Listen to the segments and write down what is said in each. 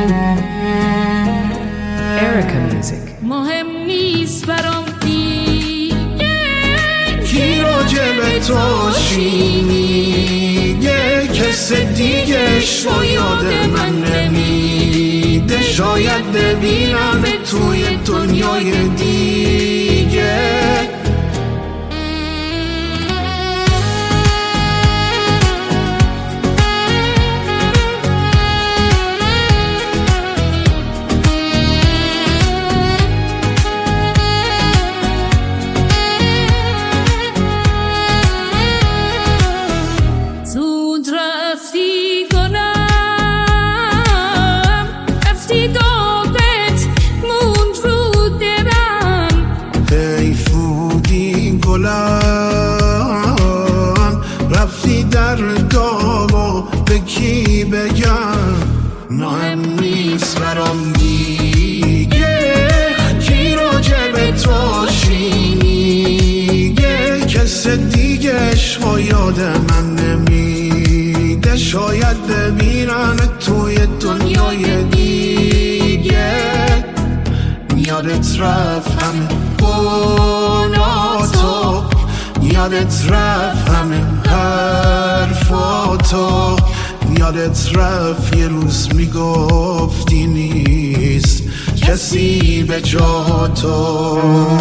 Erica Music. مهم نیست برام دیگه کی راجب تو چی میگه، کس دیگه‌ش رو یاد من نمیده. شاید ببینم توی دنیای دیگه. رفتی در داغ به کی بگم، مهم نیست برام دیگه. کی راجب تو چی میگه، کس دیگه‌ش رو یاد من نمیده. شاید ببینم توی دنیای دیگه. یادت رفت همه گناهاتو، یادت رفت همه حرفاتو، یادت رفت یه روز میگفتی نیست کسی به جا تو.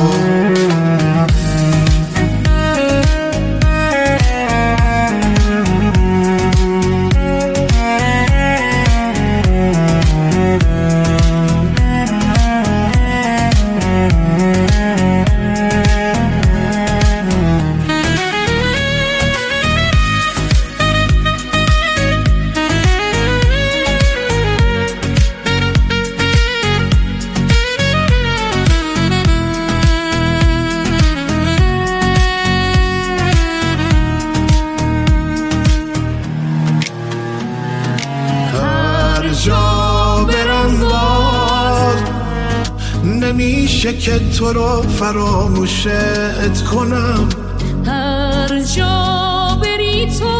جا برم باز نمیشه که تو رو فراموشت کنم. هر جا بری تو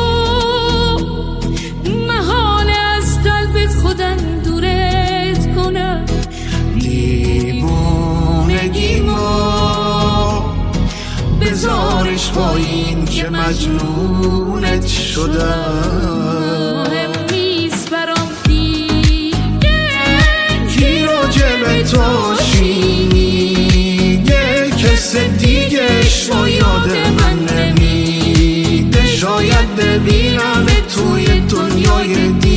محال از قلبت خودم دورت کنم. دیوونگیمو بذارش پایین که مجنونت شدم. تو چی میگه، کس دیگه‌ش رو یاد من نمیده. شاید ببینم توی دنیای دیگه.